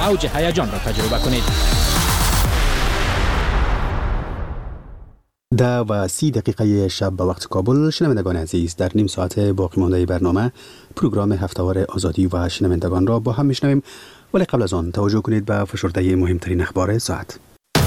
اوج هیجان را تجربه کنید. 10:30 شب به وقت کابل. شنوندگان عزیز، در نیم ساعت باقی مانده برنامه پروگرام هفته‌وار آزادی و شنوندگان را با هم میشنویم، ولی قبل از آن توجه کنید به فشرده مهمترین اخبار ساعت.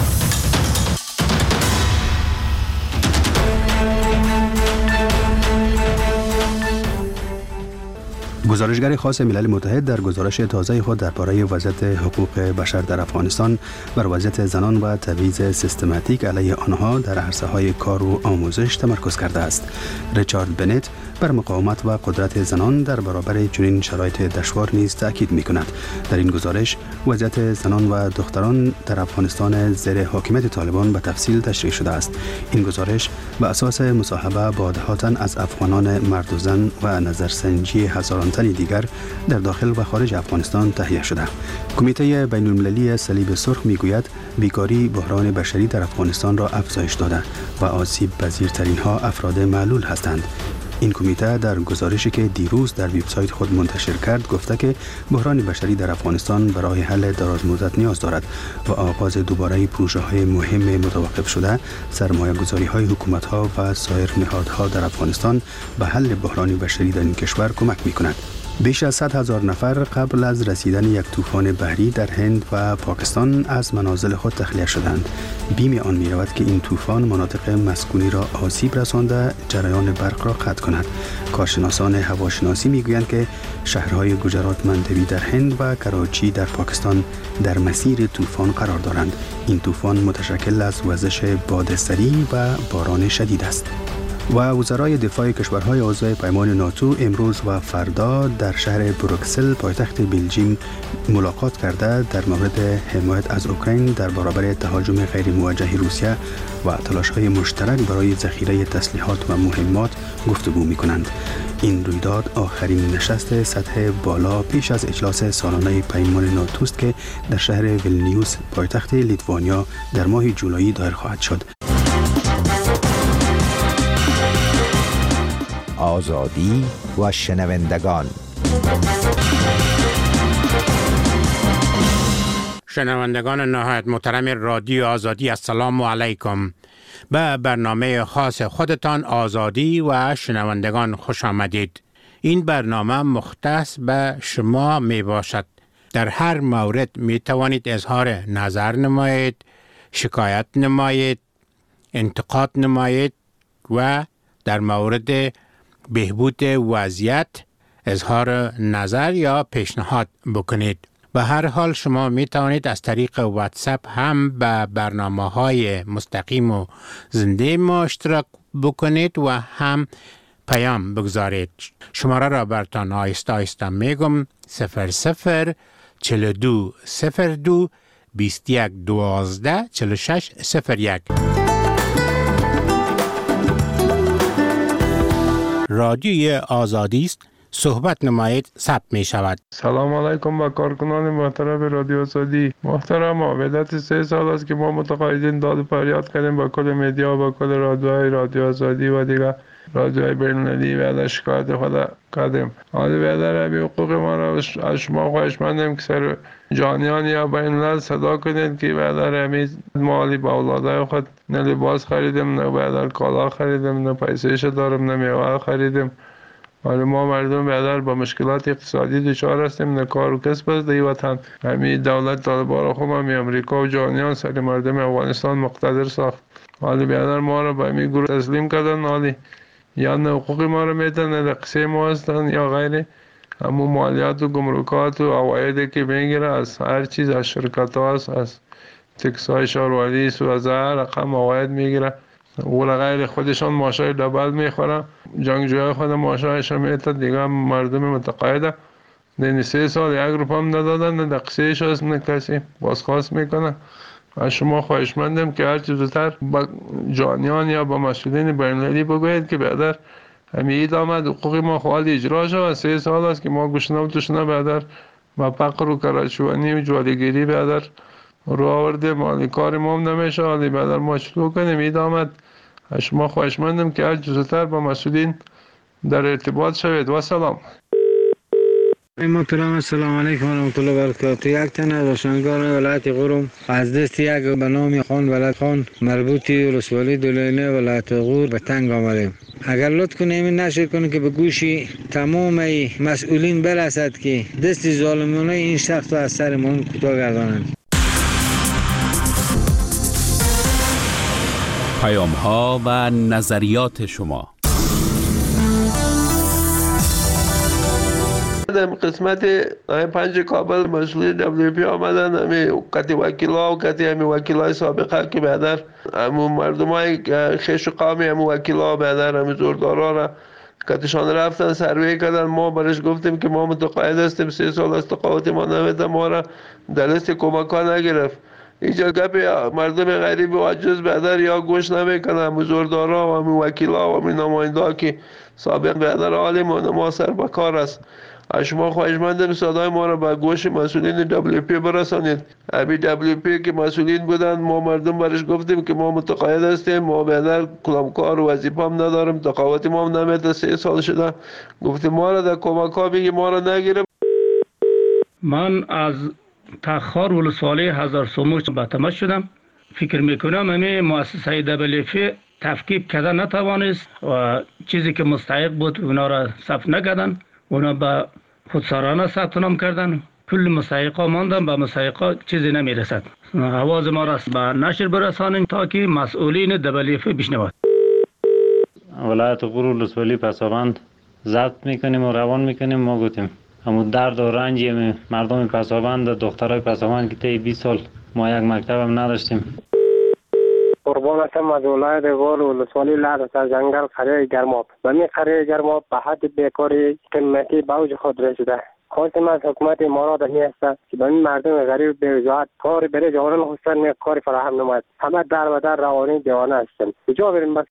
گزارشگر خاص ملل متحد در گزارش تازه خود درباره وضعیت حقوق بشر در افغانستان بر وضعیت زنان و تبعیض سیستماتیک علیه آنها در عرصه‌های کار و آموزش تمرکز کرده است. ریچارد بنت بر مقاومت و قدرت زنان در برابر چنین شرایط دشوار نیز تاکید می‌کند. در این گزارش وضعیت زنان و دختران در افغانستان زیر حاکمیت طالبان به تفصیل تشریح شده است. این گزارش بر اساس مصاحبه با دهاتن از افغانان مرد و زن و نظرسنجی هزاران تن دیگر در داخل و خارج افغانستان تهیه شده. کمیته بین المللی صلیب سرخ میگوید بیکاری بحران بشری در افغانستان را افزایش داده و آسیب پذیرترین ها افراد معلول هستند. این کمیته در گزارشی که دیروز در وبسایت خود منتشر کرد گفته که بحران بشری در افغانستان برای حل درازمدت نیاز دارد و آغاز دوباره پروژه‌های مهم متوقف شده، سرمایه‌گذاری‌های حکومت‌ها و سایر نهادها در افغانستان به حل بحران بشری در این کشور کمک می‌کند. بیش از 100,000 نفر قبل از رسیدن یک طوفان بحری در هند و پاکستان از منازل خود تخلیه شدند. بیم آن می رود که این طوفان مناطق مسکونی را آسیب رسانده جریان برق را قطع کند. کارشناسان هواشناسی می گویند که شهرهای گجرات مندوی در هند و کراچی در پاکستان در مسیر طوفان قرار دارند. این طوفان متشکل از وزش باد سریع و باران شدید است. و وزرای دفاع کشورهای عضو پیمان ناتو امروز و فردا در شهر بروکسل پایتخت بلژیم ملاقات کرده در مورد حمایت از اوکراین در برابر تهاجم غیر موجه روسیه و تلاش‌های مشترک برای ذخیره تسلیحات و مهمات گفتگو می‌کنند. این رویداد آخرین نشست سطح بالا پیش از اجلاس سالانه پیمان ناتو است که در شهر ویلنیوس پایتخت لیتوانیا در ماه جولای دایر خواهد شد. آزادی و شنوندگان. شنوندگان نهایت محترم رادیو آزادی، السلام علیکم. به برنامه خاص خودتان آزادی و شنوندگان خوش آمدید. این برنامه مختص به شما می باشد. در هر مورد می توانید اظهار نظر نمایید، شکایت نمایید، انتقاد نمایید و در مورد بهبود وضعیت اظهار نظر یا پیشنهاد بکنید. به هر حال شما می توانید از طریق واتساپ هم به برنامه‌های مستقیم و زنده ما اشتراک بکنید و هم پیام بگذارید. شماره را براتان آهسته آهسته میگم: 00 42 02 21 12 46 01. رادیوی آزادی است. صحبت نمایید ثبت می شود. سلام علیکم با کارکنان محترم رادیو آزادی. محترم، مدت 3 سال است که ما متقاعدین داد و فریاد کردیم با کل مدیا، با کل رادیوهای رادیو آزادی و دیگر رادیوهای بین‌المللی و شکایت خود کردیم. حالا بیادر همین حقوق ما را از شما خواهشمندیم که سر جانیان یا بین الملل صدا کنید که بیادر همین مالی با اولادای خود نه لباس خریدیم، نه بیادر کالا خریدیم، نه پیسهش دارم، نه میوه خریدیم. حالا ما مردم بیادر با مشکلات اقتصادی دچار هستیم، نه کار و کسب است در وطن. همین دولت طالبان را خوب همی امریکا و جهانیان سر مردم افغانستان مقتدر ساخت. حالا بیادر ما را به همین گروه تسلیم کردن. حالی یا نه حقوق ما را میدن، نه قصه ما هستن یا غیره. همون مالیات و گمرکات و عوایدی که میگیره از هر چیز، از شرکت ها هست، از تکس های شهروندی و از هر رقم عواید میگیره و غیر. خودشان ماشای دبل میخوره، جنگجوهای خود ماشایش میتن دیگه. مردم متقاعده در 3 سال 1 روپیه هم ندادن، نه دقیقش هست، نه کسی بازخواست میکنه. از شما خواهشمندم که هر چیز زودتر با جانیان یا با مسئولین بین‌المللی بگویید که بیادر همین عید آمد، حقوق ما خواهد اجرا شد. 3 سال است که ما گشنه و تشنه بیادر با فقر و کراچوانی و جوالگیری بیادر رو آورده. مالی کار ما هم نمیشه. حالی بیادر ما چطور کنیم؟ عید آمد. از شما خواهشمندم که هر چیز زودتر با مسئولین در ارتباط شوید. و سلام. محترم السلام علیکم و رحمت الله و برکاته. یک تن از روشنگان ولایت غور از دست یک به نام خان ولد خان مربوطی ولسوالی دولینه ولایت غور به تنگ آمدیم. اگر لطف کنیم این نشر کنیم که به گوشی تمام مسئولین برسد که دست ظالمانه این شخص را از سرمان کوتاه گردانند. پیام ها و نظریات شما. قسمت 5 کابل مسئولین WP آمدن، همه کتی وکیلا و کتی همه وکیلای سابقه که بیادر همون مردم های خیش و قامی همون وکیلا بیادر همون زوردارا را کتشان رفتن سروی کردن. ما برش گفتیم که ما متقاعد هستیم 3 سال از تقاعد ما نمیده، ما را در لیست کمک ها نگرفت. اینجا گپ مردم غریب و عجز بیادر یا گوش نمیکنن، همون زوردارا و همون وکیلا و همون نماینده ها که سابق بیادر عالم و ما سر بکار است. شما خواهشمندم صدای ما را به گوش مسئولین WP برسانید. ابی WP که مسئولین بودن ما مردم برش گفتیم که ما متقاعد هستیم، ما بیادر کلامکار و وظیفه هم نداریم، تقاعد ما هم نمیده، 3 سال شده. گفتیم ما را در کمک ها بگی ما را نگیره. من از تخار ولسوالی هزار سوموش به تماس شدم. فکر میکنم همه مؤسسه WP تفکیک کردن نتوانست و چیزی که مستحق بود اونا را ثبت نکردن، اونا به خودسرانه ثبت نام کردن. کل مستحقا ماندن، به مستحقا چیزی نمیرسد. آواز ما را به نشر برسانیم تا که مسئولین WP بشنوند. ولایت غور ولسوالی پسابند ضبط میکنیم و روان میکنیم. ما گفتیم همون درد و رنج مردم پسابند، دخترای پسابند که طی 20 سال ما یک مکتب هم نداشتیم. قربان هستم از ولایت غور ولسوالی لعد از جنگل قریه گرماب. و می قریه گرماب به حد بیکاری قیمتی به اوج خود رسیده. خواستم از حکومت ما را است که به این مردم غریب بی‌وجاهت کاری برای جوانان خودشان کاری فراهم نماید. همه در و در روانی دیوانه هستند. کجا بریم بس؟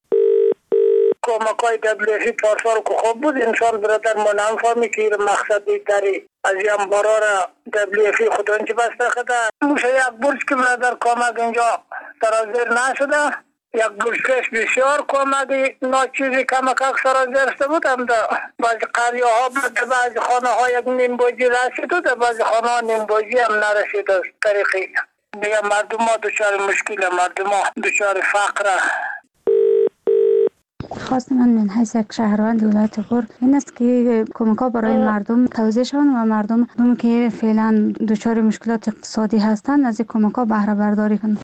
کمکای WP پارسال که خوب بود، انسان برادر ما نمی‌فهمی که مقصد دیگری از این بارا را WP خودانچه بسته خدا. موشه یک برج که برادر کمک اینجا سرازیر نشده، یک برجکش بسیار کمک ناچیزی کمک سرازیر شده بود. هم در بعضی قریه ها بود، بعضی خانه ها یک نیم بوجی رسید و در بعضی خانه ها نیم بوجی هم نرسید. از طریقی دیگه مردم ها دچار مشکل، مردم ها دچار فقر. خواست من حیث یک شهروند ولایت غور این است که کمک ها برای مردم توزیع شوند و مردم که فعلا دچار مشکلات اقتصادی هستند از این کمک ها بهره برداری کنند.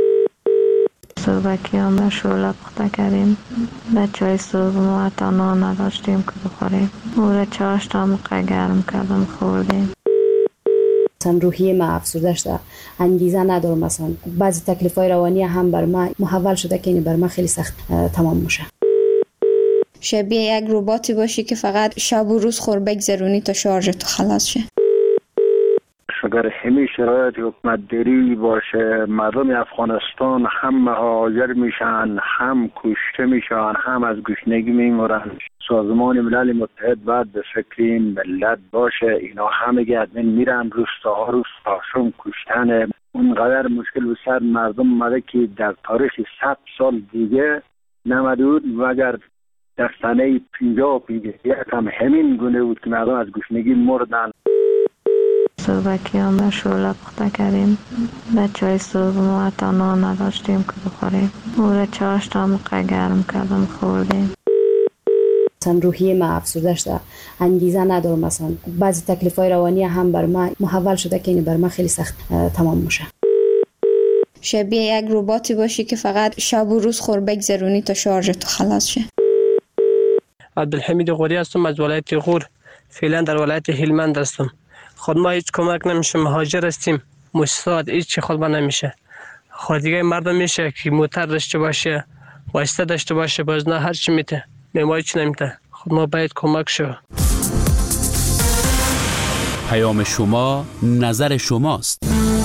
صبحیام به شعله پخته کردیم. به چای صبح ما حتی نان نداشتیم که بخوریم. او را چاشت هم گرم کردم خوردیم. مثلا روحیه ما افسرده شده، انگیزه ندارم، مثلا بعضی تکلیف‌های روانی هم بر ما محول شده که این بر ما خیلی سخت تمام میشه. شبیه یک رباتی باشی که فقط شب و روز خور بگذرونی تا شارژت خلاص شه. اگر همین شرایط حکومت داری باشه، مردم افغانستان هم مهاجر میشن، هم کشته میشن، هم از گشنگی میمرن. سازمان ملل متحد باید به فکر این ملت باشه. اینا همه ادمین میرن روستاها روستاشون کشتن. اونقدر مشکل به سر مردم اومده که در تاریخ 100 سال دیگه نمده بود و اگر در سنه 50 هم همین گونه بود که مردم از گشنگی مردن. صبحیام به شعله پخته کردیم. به چای صبح ما حتی نان نداشتیم که بخوریم. او را چاشت هم گرم کردم خوردیم. مثلا روحیه ما افسرده شده، انگیزه ندارم، مثلا بعضی تکلیف‌های روانی هم بر ما محول شده که این بر ما خیلی سخت تمام میشه. شبیه یک رباتی باشی که فقط شب و روز خور بگذرونی تا شارژت خلاص شه. عبدالحمید غوری هستم از ولایت غور. فعلا در ولایت هلمند هستم. خود ما هیچ کمک نمیشه، مهاجر هستیم. مؤسسات هیچ چی خود ما نمیشه. خود دیگه مردم میشه که موتر داشته باشه، واسطه داشته باشه، باز نه هر چی میته. ما هیچ نمیته. خود ما باید کمک شو. پیام شما نظر شماست.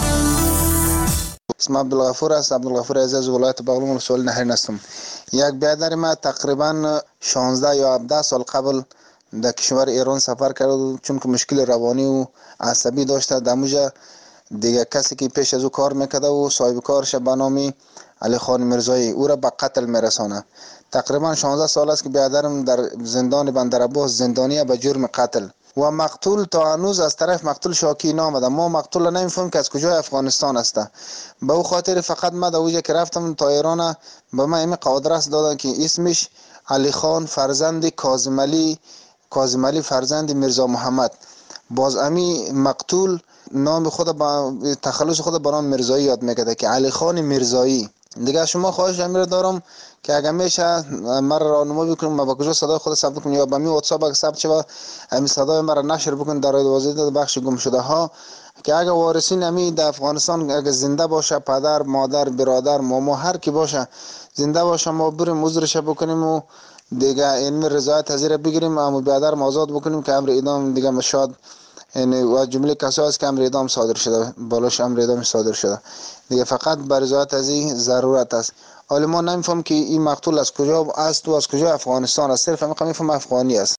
اسم عبدالغفور است. عبدالغفور عزیز ولایت بغلان ولسوالی نهرین هستم. یک برادر ما تقریبا 16 یا 17 سال قبل در کشور ایران سفر کرد، چون که مشکل روانی و عصبی داشته. دموجه دیگه کسی که پیش از او کار میکرده و صاحب کارش به نام علی خان مرزایی او را به قتل میرسانه. تقریبا 16 سال است که برادرم در زندان بندرعباس زندانیه به جرم قتل. و مقتول تا هنوز از طرف مقتول شاکی نامده. ما مقتول نمیفهمیم که از کجای افغانستان است. به او خاطر فقط ما دوجه که رفتم تا ایران به من این قادرس دادن که اسمش علی خان فرزند کاظم علی فرزند میرزا محمد. باز امی مقتول نام خود با تخلص خود به نام میرزایی یاد میکرده که علی خان میرزایی. دیگه شما خواهش امیر دارم که اگه میشه مرا راهنمایی بکنید ما با کجا صدای خود ثبت کنم یا با می واتساپ اگه ثبت شه امی صدای مرا نشر بکنید در وزارت بخش گم شده ها که اگه وارثین امی در افغانستان اگه زنده باشه، پدر، مادر، برادر، ماما هر کی باشه زنده باشه، ما بریم عذرش بکنیم و دیگه این رضایت حاضر بگیریم اما برادر آزاد بکنیم که امر اعدام دیگه مشاد یعنی و جمله کسایی است که امر اعدام صادر شده بالاش امر اعدام صادر شده دیگه فقط بر رضایت از این ضرورت است. حالا ما نمیفهم که این مقتول از کجا است و از کجا افغانستان است، صرف میفهم افغانی است.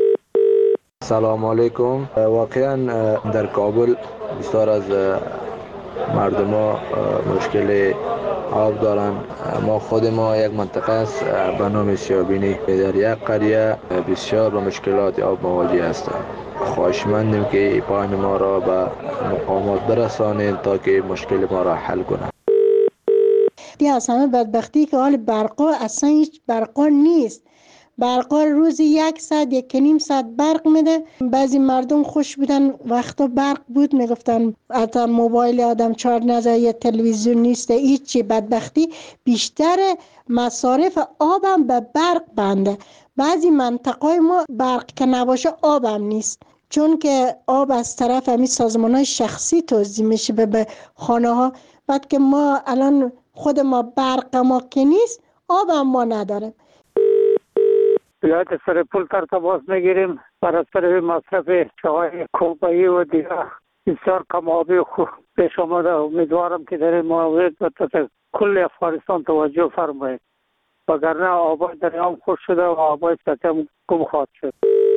سلام علیکم. واقعا در کابل بسیار از مردم ها مشکل آب دارن. ما خود ما یک منطقه است به نام سیابینی در یک قریه بسیار با مشکلات آب مواجه هستند. خواهشمندیم که پایین ما را به مقامات برسانید تا که مشکل ما را حل کنند. دیگه از همه بدبختی که حال برقا اصلا هیچ برقا نیست. برقا روزی 1 ساعت 1.5 ساعت برق میده. بعضی مردم خوش بودن وقتا برق بود میگفتن حتی موبایل آدم چارج نزد یا تلویزیون نیست هیچی. بدبختی بیشتر مصارف آبم به برق بنده. بعضی منطقه ما برق که نباشه آبم نیست چون که آب از طرف همین سازمان‌های شخصی توزیع میشه به خانه ها. بعد که ما الان خود ما برق ما که نیست آبم ما نداریم. بیایید سر پول تماس میگیریم برای سر مصرف چای کوبایی و دیگه بسیار کم آبی خوب پیش آمده. امیدوارم که در این مورد به کل افغانستان توجه فرمایید وگرنه آبای دریام خوش شده و آبای سطح گم خواهد شد.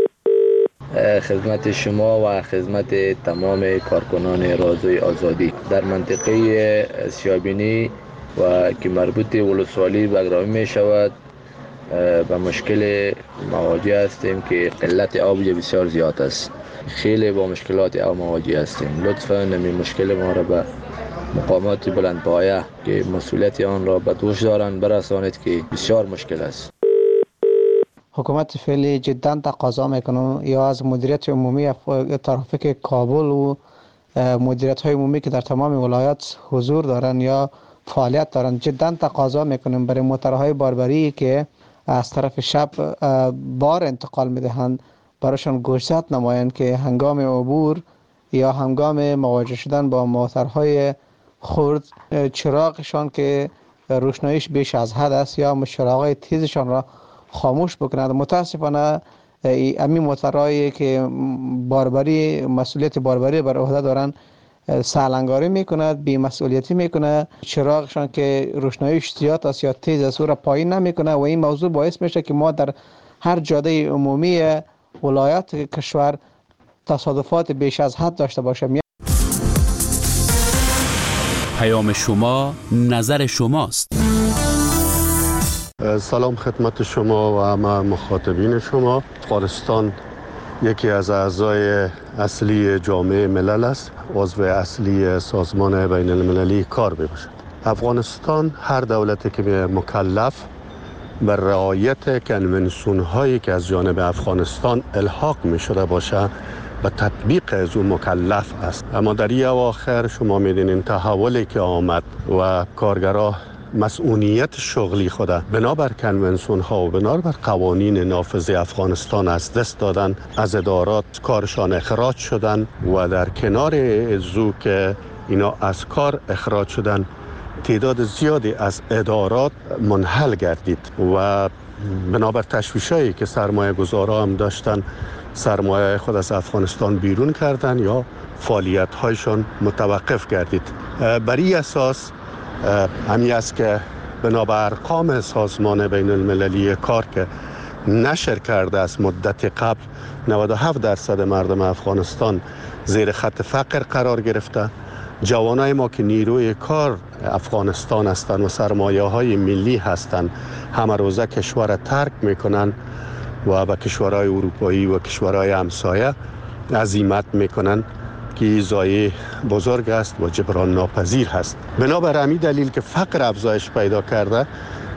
خدمت شما و خدمت تمام کارکنان رادیوی آزادی در منطقه سیابینی و که مربوط ولسوالی بگرامی می شود به مشکل مواجه هستیم که قلت آب بسیار زیاد است. خیلی با مشکلات آب مواجه هستیم. لطفاً این مشکل ما را به مقامات بلندپایه که مسئولیت آن را به دوش دارند برسانید که بسیار مشکل است. حکومت فعلی جدا تقاضا میکنه یا از مدیریت عمومی ترافیک کابل و مدیریت های عمومی که در تمام ولایات حضور دارن یا فعالیت دارن جدا تقاضا میکنیم برای موترهای باربری که از طرف شب بار انتقال میدهند برایشان گوشزد نمایند که هنگام عبور یا هنگام مواجه شدن با موترهای خرد چراغشان که روشناییش بیش از حد است یا چراغهای تیزشان را خاموش بکنند. متاسفانه امی موترهایی که باربری مسئولیت باربری بر عهده دارند سالنگاری میکند، بی مسئولیتی میکنه، چراغشان که روشناییش زیاد است یا تیز است او را پایین نمیکنه و این موضوع باعث میشه که ما در هر جاده عمومی ولایات کشور تصادفات بیش از حد داشته باشیم. پیام شما نظر شماست. سلام خدمت شما و همه مخاطبین شما. افغانستان یکی از اعضای اصلی جامعه ملل است، عضو اصلی سازمان بین المللی کار میباشد. افغانستان هر دولتی که مکلف بر رعایت کنونسیون هایی که از جانب افغانستان الحاق می شده باشه به تطبیق از اون مکلف است. اما در این اواخر شما میدونین تحولی که آمد و کارگرها مسئولیت شغلی خود بنابر کنونسیون ها و بنابر قوانین نافذ افغانستان از دست دادن، از ادارات کارشان اخراج شدن و در کنار ازو که اینا از کار اخراج شدن تعداد زیادی از ادارات منحل گردید و بنابر تشویشایی که سرمایه گذارا هم داشتن سرمایه خود از افغانستان بیرون کردن یا فعالیت هایشان متوقف گردید. بر این اساس همی است که بنابر ارقام سازمان بین المللی کار که نشر کرده است مدت قبل 97% مردم افغانستان زیر خط فقر قرار گرفته. جوانای ما که نیروی کار افغانستان هستند و سرمایه های ملی هستند همه روزه کشور ترک میکنن و به کشورهای اروپایی و کشورهای همسایه عزیمت میکنن که ضایع بزرگ است و جبران ناپذیر هست. بنابر همین دلیل که فقر افزایش پیدا کرده،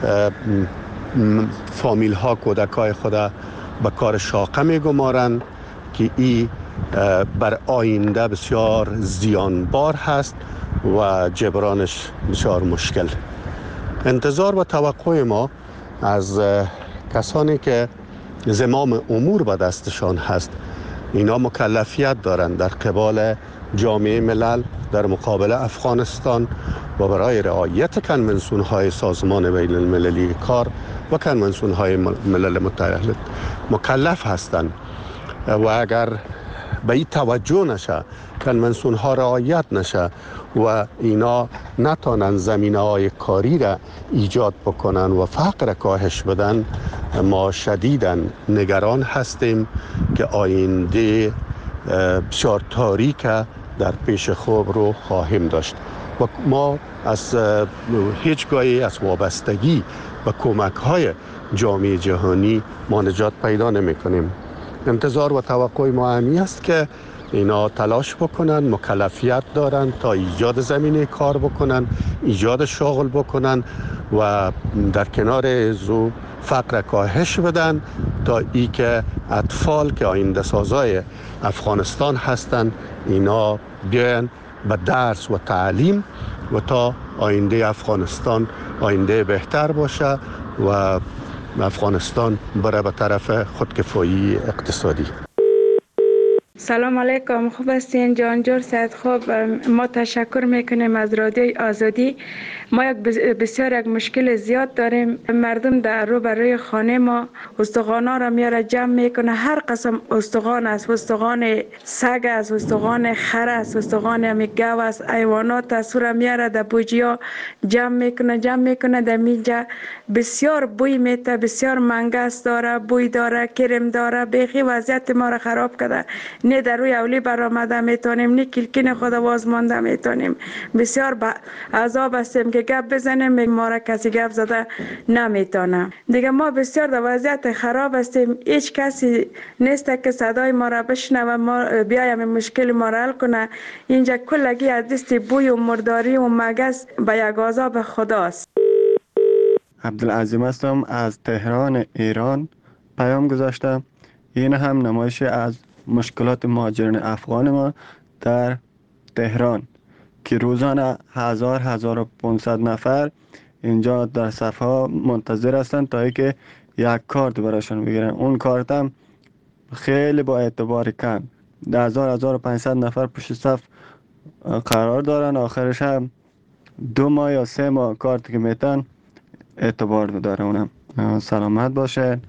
فامیل ها کودکای خود به کار شاقه میگمارند که این بر آینده بسیار زیانبار هست و جبرانش بسیار مشکل. انتظار و توقع ما از کسانی که زمام امور به دستشان هست، اینا مکلفیت دارند در قبال جامعه ملل در مقابل افغانستان و برای رعایت کنونسیون های سازمان بین المللی کار و کنونسیون های ملل متحد مکلف هستند و اگر به این توجه نشه، کنونسیون ها رعایت نشه و اینا نتانن زمینه های کاری را ایجاد بکنن و فقر کاهش بدن، ما شدیداً نگران هستیم که آینده بسیار تاریک در پیش خود رو خواهیم داشت و ما از هیچگاهی از وابستگی به کمک های جامعه جهانی ما نجات پیدا نمی کنیم. انتظار و توقع ما همی است که اینا تلاش بکنن، مکلفیت دارن تا ایجاد زمینه کار بکنن، ایجاد شغل بکنن و در کنار زو فقر کاهش بدن تا ای که اطفال که آینده سازای افغانستان هستن اینا بیان به درس و تعلیم و تا آینده افغانستان آینده بهتر باشه و افغانستان بره به طرف خودکفایی اقتصادی. سلام علیکم، خوب هستین؟ جانجور سعید خوب. ما تشکر میکنیم از رادیوی آزادی. ما بسیار یک مشکل زیاد داریم. مردم در رو برای خانه ما استخوانا را میاره جمع میکنه. هر قسم استخوان است، استخوان سگ است، استخوان خر است، استخوان گاو است، حیوانات است، را میاره در بوجیا جمع میکنه در میجا. بسیار بوی میته، بسیار منگس داره، بوی داره، کرم داره. بیخی وضعیت ما را خراب کرده. نه در روی اولی برآمده میتونیم، نه کلکین خود باز مانده میتونیم. بسیار عذاب هستیم که گپ بزنیم، ما را کسی گپ زده نمیتونه. دیگه ما بسیار در وضعیت خراب هستیم. هیچ کسی نیست که صدای ما را بشنوه، ما بیایم مشکل ما را حل کنه. اینجا کلگی از دست بوی و مرداری و مگس به یک عذاب خداست. عبدالعظیم هستم از تهران ایران. پیام گذاشتم. این هم نمایش از مشکلات مهاجران افغان ما در تهران که روزانه 1500 نفر اینجا در صفحه منتظر هستند تا اینکه یک کارت براشون بگیرن. اون کارت هم خیلی با اعتبار کم، 1500 نفر پشت صف قرار دارن. آخرش هم 2 ماه یا 3 ماه کارت که میتن اعتبار داره. اونم سلامت باشه.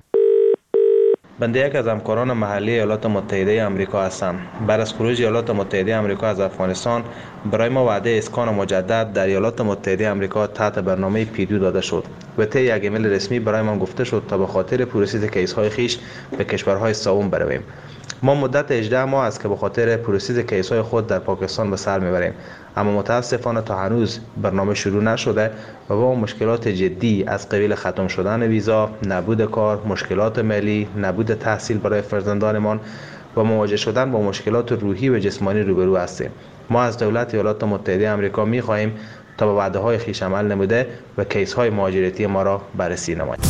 بنده یک از همکاران محلی ایالات متحده آمریکا هستم. بعد از خروج ایالات متحده آمریکا از افغانستان برای ما وعده اسکان مجدد در ایالات متحده آمریکا تحت برنامه پیدو داده شد و طی یک ایمیل رسمی برای ما گفته شد تا به خاطر پروسس کیس‌های خیش به کشورهای سوم برویم. ما مدت 18 ماه است که به خاطر پروسس کیس‌های خود در پاکستان به سر میبریم، اما متاسفانه تا هنوز برنامه شروع نشده و با مشکلات جدی از قبیل ختم شدن ویزا، نبود کار، مشکلات مالی، نبود تحصیل برای فرزندانمان و مواجه شدن با مشکلات روحی و جسمانی روبرو هستیم. ما از دولت ایالات متحده آمریکا می‌خواهیم تا به وعده‌های خویش عمل نموده و کیس‌های مهاجرتی ما را بررسی نماید.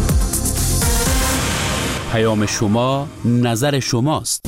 پیام شما نظر شماست.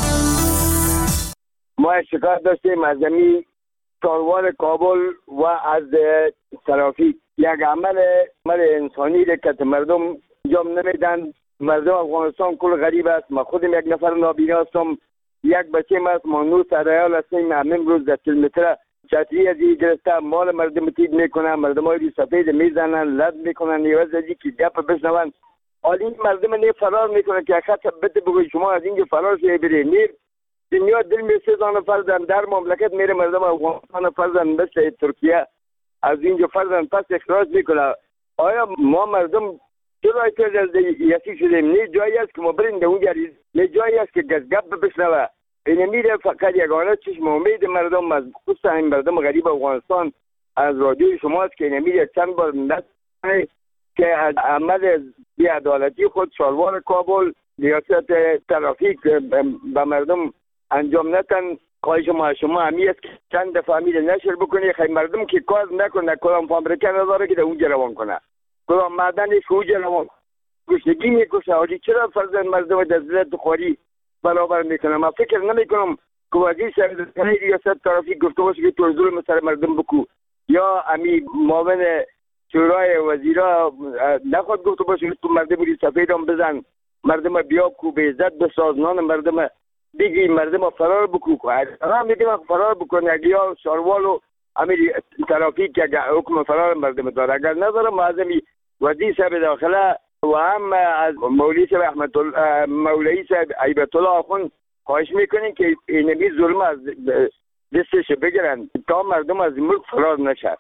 ما شکایت داشتیم از زمین کاروان کابل و از ترافیک. یک عمل انسانی که مردم انجام نمیدن. مردم افغانستان کل غریب است. ما خودم یک نفر نابینا هستم، یک بچه است، ما 9 سرایال هستیم. همین روز 10 کیلومتر چتری از این گرفته مال مردم تیز میکنن، مردم های سفید میزنن، لد میکنن، نیاز از که گپ بشنون. حالی مردم نه فرار میکنن که خط بده بگوی شما از اینجا فرار شوی برید. نه دنیا دل می سوزانه فرزن در مملکت میره مردم افغانستان فرزن مثل ترکیه از اینجا فرزن پس اخراج میکنه. آیا ما مردم چرا از یکی شدیم؟ نه جایی است که ما بریم در اونجا، نه جایی است که گپ بشنوه. این میره فقط یگانه چشم امید مردم از خصوصا این مردم غریب افغانستان از رادیوی شماست که این میره چند بار نکنه که از عمل بی‌عدالتی خود شالوار کابل ریاست ترافیک به مردم انجام ندن. خواهش شما همی است که چند دفعه امیر نشر بکنی، خیلی مردم که کار نکنه، کدام فابریکه نداره که در اونجا روان کنه، کدام معدنی که اونجا روان گشنگی میکشه. حاجی چرا فرزند مردم در ذلت خواری برابر میکنه؟ من فکر نمیکنم که وزیر صاحب ریاست ترافیک گفته باشه که تو ظلم سر مردم بکو، یا امی معاون شورای وزیرا نخواد گفته باشه که تو مردم ری سفیدم بزن، مردم بیاب کو به عزت بساز، نان مردم دیگه مردم فرار بکو. هم میگم فرار بکنه اگه یا شاروال و امیر ترافیک که حکم فرار مردم داره، اگر نداره معظمی وزیر صاحب داخله و هم از مولوی صاحب احمد مولوی صاحب ایبت الله آخوند خواهش میکنیم که اینمی ظلم از دستش بگیرن تا مردم از ملک فرار نشه.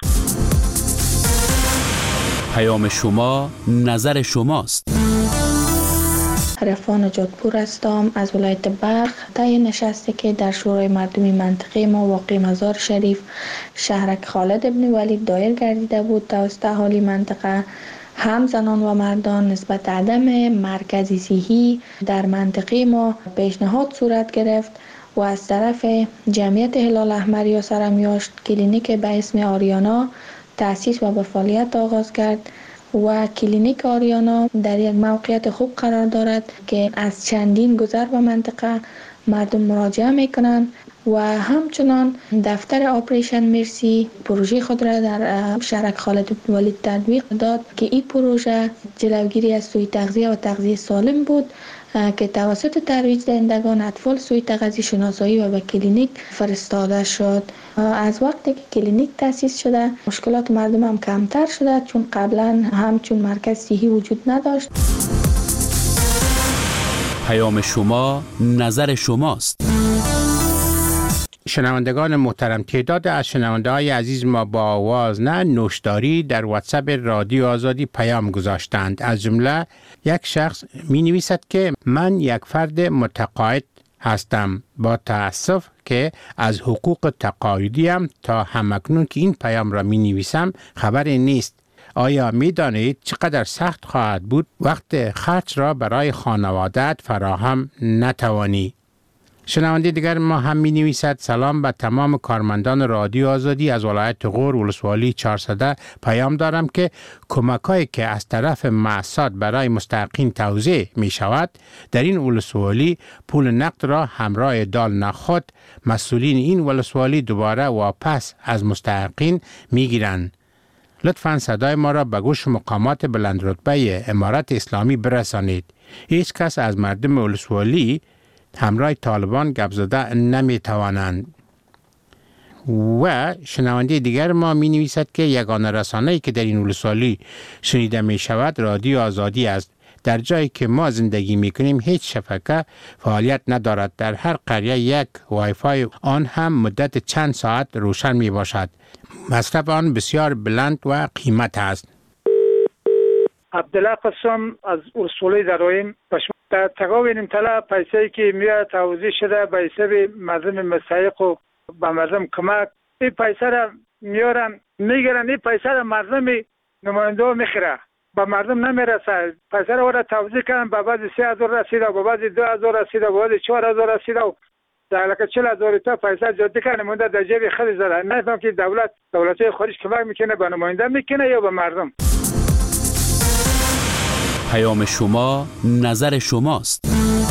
پیام شما نظر شماست. رفان جادپور هستم از ولایت بلخ. طی نشستی که در شورای مردمی منطقه ما واقع مزار شریف شهرک خالد ابن ولید دایر گردیده بود توسط اهالی منطقه، هم زنان و مردان نسبت عدم مرکزی صحی در منطقه ما پیشنهاد صورت گرفت و از طرف جمعیت هلال احمر یا سرمیاشت کلینیک به اسم آریانا تأسیس و به فعالیت آغاز کرد و کلینیک آریانا در یک موقعیت خوب قرار دارد که از چندین گذر به منطقه مردم مراجعه میکنند و همچنان دفتر آپریشن مرسی پروژه خود را در شهرک خالد بن ولید تطبیق داد که این پروژه جلوگیری از سوء تغذیه و تغذیه سالم بود که توسط ترویج دهندگان اطفال سوء تغذیه شناسایی و به کلینیک فرستاده شد. از وقتی که کلینیک تأسیس شده مشکلات مردم هم کمتر شده، چون قبلا همچون مرکز صحی وجود نداشت. پیام شما نظر شماست. شنوندگان محترم، تعداد از شنونده های عزیز ما با آواز نه نوشداری در واتساپ رادیو آزادی پیام گذاشتند. از جمله یک شخص می نویسد که من یک فرد متقاعد هستم، با تأسف که از حقوق تقاعدیم تا همکنون که این پیام را می نویسم خبری نیست. آیا می دانید چقدر سخت خواهد بود وقت خرج را برای خانواده‌ات فراهم نتوانی؟ شنونده دیگر ما هم می نویسد سلام به تمام کارمندان رادیو آزادی از ولایت غور ولسوالی 400 پیام دارم که کمک‌هایی که از طرف مؤسسات برای مستحقین توزیع می شود در این ولسوالی پول نقد را همراه دال نخود مسئولین این ولسوالی دوباره واپس از مستحقین می گیرند. لطفاً صدای ما را به گوش مقامات بلند رتبه امارت اسلامی برسانید. هیچ کس از مردم ولسوالی همراه طالبان گپ زده نمی توانند. و شنونده دیگر ما می نویسد که یگانه رسانه‌ای که در این ولسوالی شنیده می شود رادیو آزادی است. در جایی که ما زندگی می کنیم هیچ شبکه فعالیت ندارد. در هر قریه یک وای فای آن هم مدت چند ساعت روشن می باشد. مصرف آن بسیار بلند و قیمت است. عبدالله قسم از ولسوالی درایم. در تقابل طلا پیسه‌ای که میاد توزیع شده به حساب مردم مستحق و به مردم کمک، این پیسه را میارن میگیرن، این پیسه را مردم نماینده ها میخوره، به مردم نمیرسه. پیسه را توزیع کردن، به بعضی 3000 رسیده، به بعضی 2000 رسیده، به بعضی 4000 رسیده و در لکه 40000 تا پیسه جدی کنه مونده در جیب خود زده. نفهم که دولت خارج کمک میکنه به نماینده میکنه یا به مردم. پیام شما نظر شماست.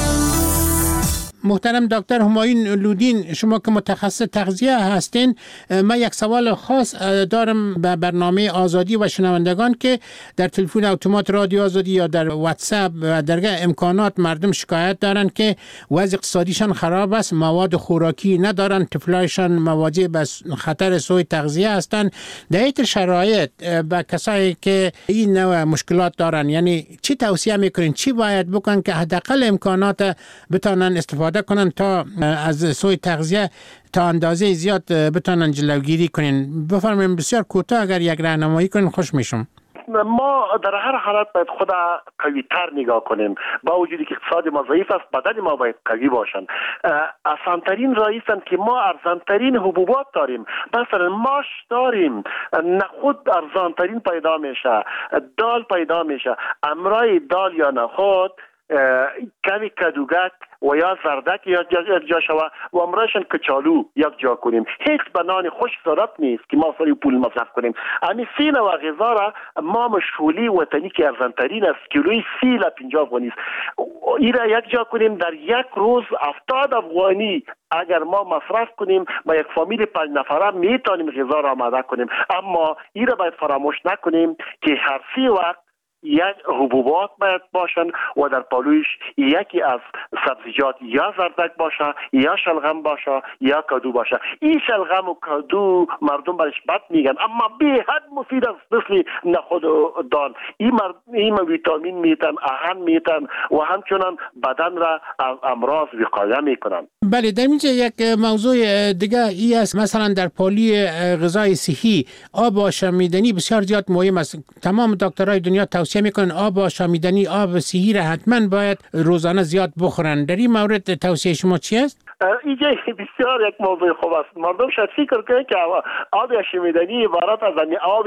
محترم دکتر همایون لودین، شما که متخصص تغذیه هستین، من یک سوال خاص دارم به برنامه آزادی و شنوندگان که در تلفن اتومات رادیو آزادی یا در واتساپ و درگاه امکانات مردم شکایت دارن که وضع اقتصادیشان خراب است، مواد خوراکی ندارن، طفلایشان مواجه به خطر سوء تغذیه هستند. در این شرایط به کسایی که این نوع مشکلات دارن، یعنی چی توصیه میکنین، چی باید بکنن که حداقل امکانات بتونن استفاده کنن تا از سوء تغذیه تا اندازه زیاد بتونن جلوگیری کنین؟ بفرمایید بسیار کوتاه اگر یک راهنمایی کنین خوش میشم. ما در هر حالت باید خود قوی تر نگاه کنیم، با وجودی که اقتصاد ما ضعیف است بدن ما باید قوی باشن. آسان‌ترین راه است که ما ارزان‌ترین حبوبات داریم، مثلا ماش داریم، نخود ارزان‌ترین پیدا میشه، دال پیدا میشه. امرای دال یا نخود کمی کدوگک و یا زردک یک جا شود و امرایشان کچالو یک جا کنیم. هیچ به نان خوش ضرورت نیست که ما سری پول مصرف کنیم. امی سی نوع غذا را ما مشغولی وطنی که ارزانترین است، کیلوی 30 تا 50 افغانی است. این را یک جا کنیم، در یک روز 70 افغانی اگر ما مصرف کنیم با یک فامیل 5 نفره میتونیم غذا را آماده کنیم. اما این را باید فراموش نکنیم که هر 30 وقت یک حبوبات باید باشن و در پالویش یکی از سبزیجات یا زردک باشه یا شلغم باشه یا کدو باشه. این شلغم و کدو مردم برش بد میگن اما به حد مفید است، مثل نخود و دان. این ویتامین میتن، اهن میتن و همچنان بدن را از امراض وقایه میکنن. بله، در اینجا یک موضوع دیگه ای است، مثلا در پالی غذای صحی آب آشامیدنی بسیار زیاد مهم است. تمام دکترای دنیا توصیه میکنن آب آشامیدنی، آب صحی را حتما باید روزانه زیاد بخورن. در این مورد توصیه شما چی است؟ اینجا بسیار یک موضوع خوب است. مردم شاید فکر کنند که آب آشامیدنی عبارت از آب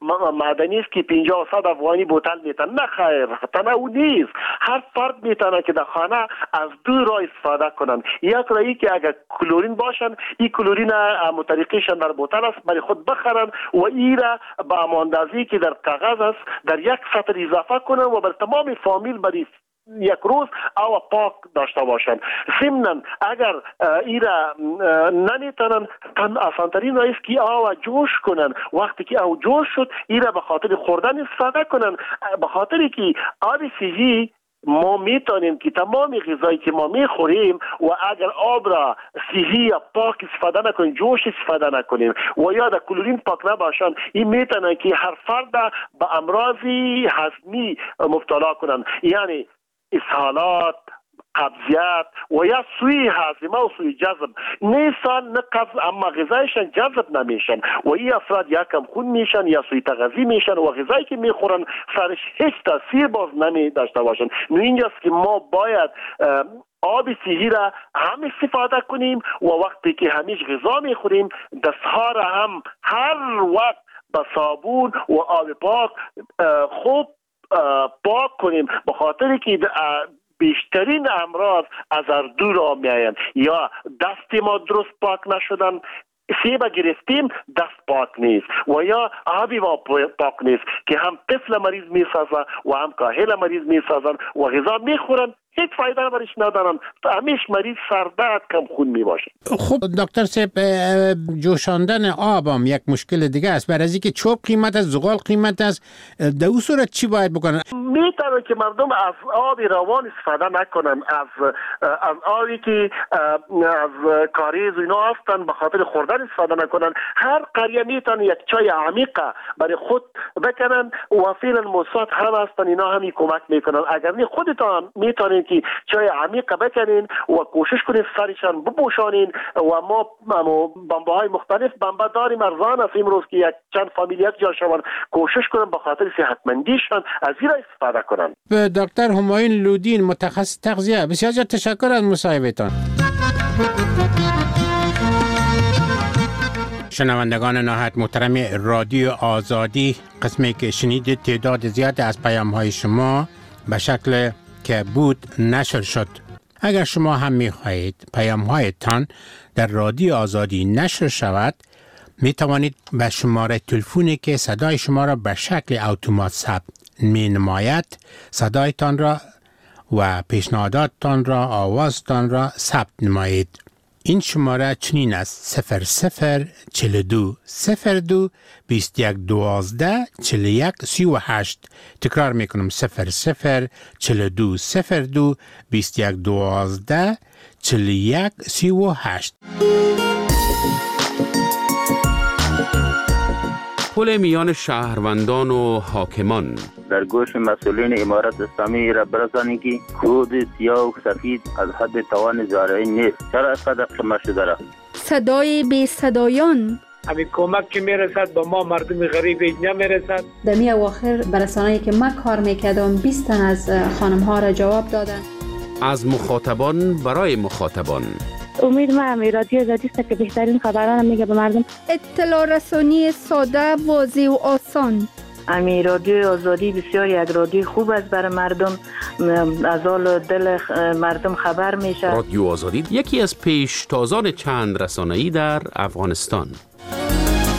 معدنی است که 50 و 100 افغانی بوتل میتن. نه خیر، تنها نیست. هر فرد میتونه که در خانه از دو راه استفاده کنن. یک راهی که اگر کلورین باشن، این کلورین متریقیشان در بوتل است برای خود بخرن و این را با اماندازی که در کاغذ است در یک سطر اضافه کنن و بر تمام فامیل برای یک روز او پاک داشته باشند. ضمناً اگر ایرا نمیتونن آسانترین راه است که او جوش کنن. وقتی که او جوش شد ایرا به خاطر خوردن استفاده کنن، به خاطر که آب صحی ما میتونیم که تمام غذایی که ما میخوریم و اگر آب را صحی یا پاک استفاده نکنیم، جوش استفاده نکنیم و یا در کلورین پاک نباشن، این میتونه که هر فرد به امراضی هضمی مبتلا کنن، یعنی اسهالات، قبضیت و یا سوی هاضمه و سوی جذب. نیستان نه قبض اما غذایشان جذب نمیشن و این افراد یا کم خون میشن یا سوی تغذی میشن و غذایی که میخورن سرش هیچ تاثیر باز نمی داشته باشن. اینجاست که ما باید آب صحی را هم استفاده کنیم و وقتی که همیش غذا میخوریم دستها را هم هر وقت با صابون و آب پاک خوب پاک کنیم، به خاطر که بیشترین امراض از اردو را میآیند. یا دست ما درست پاک نشدن، سیب گرفتیم دست پاک نیست و یا آبی ما پاک نیست که هم طفل مریض میسازن و هم کاهل مریض میسازن و غذا میخورن هیچ فایده برش ندارن، همیش مریض سردرد کم خون می باشه. خب دکتر صاحب، جوشاندن آب هم یک مشکل دیگه است. برای اینکه چوب قیمت است، زغال قیمت است، در اون صورت چی باید بکنن؟ میتونه که مردم از آب روان استفاده نکنن، از آبی که از کاریز و اینا هستن به خاطر خوردن استفاده نکنن. هر قریه میتونه یک چای عمیقه برای خود بکنن و فعلا موساد هم هستن، اینا همی کمک میکنن. اگر نه خودتان میتونین که چای عمیق بکنین و کوشش کنین سرشان بپوشانین و ما بمباهای مختلف بمبا داریم، ارزان است امروز که یک چند فامیل یک جا شون، کوشش کنن به خاطر صحتمندیشان از این را استفاده کنن. دکتر همایون لودین، متخصص تغذیه، بسیار تشکر از مصاحبهتان. شنوندگان نهایت محترم رادیو آزادی، قسمی که شنیدید تعداد زیاد از پیام‌های شما به شکل که بود نشر شد. اگر شما هم می‌خواهید پیام‌هایتان در رادیو آزادی نشر شود، می توانید به شماره تلفنی که صدای شما را به شکل اتومات ثبت می نماید صدایتان را و پیشنهاداتتان را، آوازتان را ثبت نمایید. این شماره چنین است: 0042 02 21 12 41 38. تکرار میکنم: 0042 02 21 12 41 38. پل میان شهروندان و حاکمان. در گوش مسئولین امارت اسلامی را برسانید که کود سیاه و سفید از حد توان زارعی نیست. چرا اینقدر شما شده را؟ صدای بی صدایان. همین کمک که میرسد با ما مردم غریب نمیرسد. در می اواخر برسانه‌ای که من کار میکردم 20 تن از خانم ها را جواب دادن. از مخاطبان برای مخاطبان. امید ما رادیو آزادی است که بهترین خبران میگه به مردم. اطلاع رسانی ساده، واضح و آسان. امی رادیو آزادی بسیار یک رادیو خوب است برای مردم، از حال دل مردم خبر میشه. رادیو آزادی یکی از پیشتازان چند رسانه‌ای در افغانستان.